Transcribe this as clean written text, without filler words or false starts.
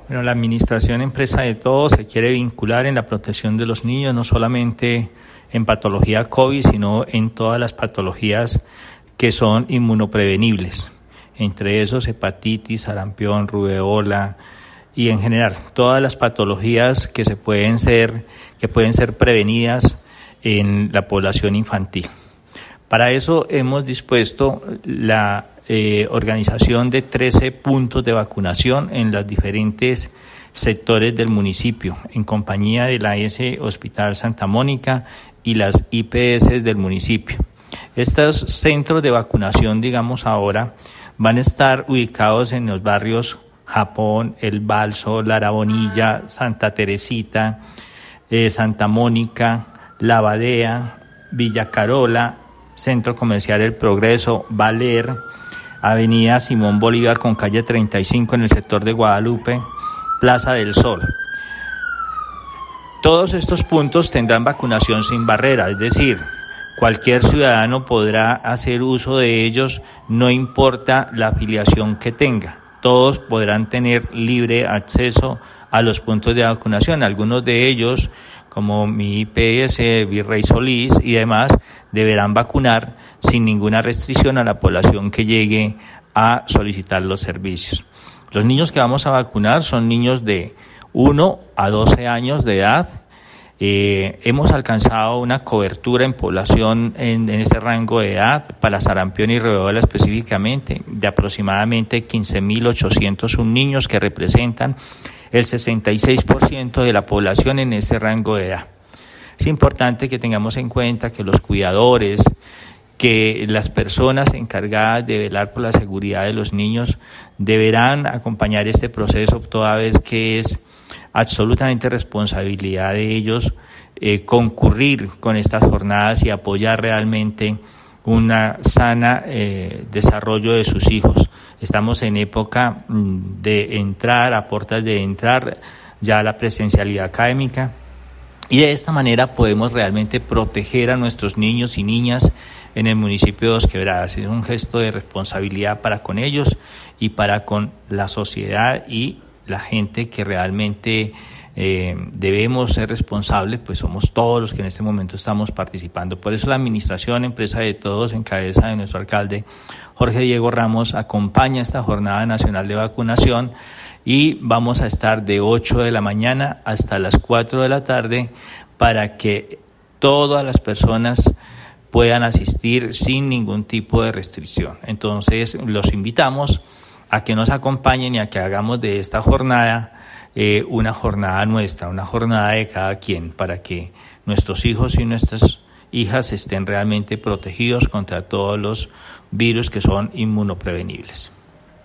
Bueno, la administración Empresa de Todos se quiere vincular en la protección de los niños, no solamente en patología COVID, sino en todas las patologías que son inmunoprevenibles. Entre esos, hepatitis, sarampión, rubeola y en general todas las patologías que pueden ser prevenidas en la población infantil. Para eso hemos dispuesto la organización de 13 puntos de vacunación en los diferentes sectores del municipio, en compañía de la AS Hospital Santa Mónica y las IPS del municipio. Estos centros de vacunación, ahora, van a estar ubicados en los barrios Japón, El Balso, La Arabonilla, Santa Teresita, Santa Mónica, La Badea, Villa Carola, Centro Comercial El Progreso, Valer, Avenida Simón Bolívar con calle 35 en el sector de Guadalupe, Plaza del Sol. Todos estos puntos tendrán vacunación sin barrera, es decir, cualquier ciudadano podrá hacer uso de ellos, no importa la afiliación que tenga. Todos podrán tener libre acceso a los puntos de vacunación. Algunos de ellos, como mi IPS, Virrey Solís y demás, deberán vacunar sin ninguna restricción a la población que llegue a solicitar los servicios. Los niños que vamos a vacunar son niños de 1 a 12 años de edad. Hemos alcanzado una cobertura en población en ese rango de edad para sarampión y rubeola específicamente de aproximadamente 15.801 niños que representan el 66% de la población en ese rango de edad. Es importante que tengamos en cuenta que los cuidadores, que las personas encargadas de velar por la seguridad de los niños deberán acompañar este proceso, toda vez que es absolutamente responsabilidad de ellos concurrir con estas jornadas y apoyar realmente una sana desarrollo de sus hijos. Estamos en época de entrar, a puertas de entrar ya a la presencialidad académica, y de esta manera podemos realmente proteger a nuestros niños y niñas en el municipio de Dos Quebradas. Es un gesto de responsabilidad para con ellos y para con la sociedad y la gente que realmente debemos ser responsables, pues somos todos los que en este momento estamos participando. Por eso la administración Empresa de Todos, en cabeza de nuestro alcalde Jorge Diego Ramos, acompaña esta jornada nacional de vacunación y vamos a estar de 8 de la mañana hasta las 4 de la tarde para que todas las personas puedan asistir sin ningún tipo de restricción. Entonces los invitamos a que nos acompañen y a que hagamos de esta jornada una jornada nuestra, una jornada de cada quien, para que nuestros hijos y nuestras hijas estén realmente protegidos contra todos los virus que son inmunoprevenibles.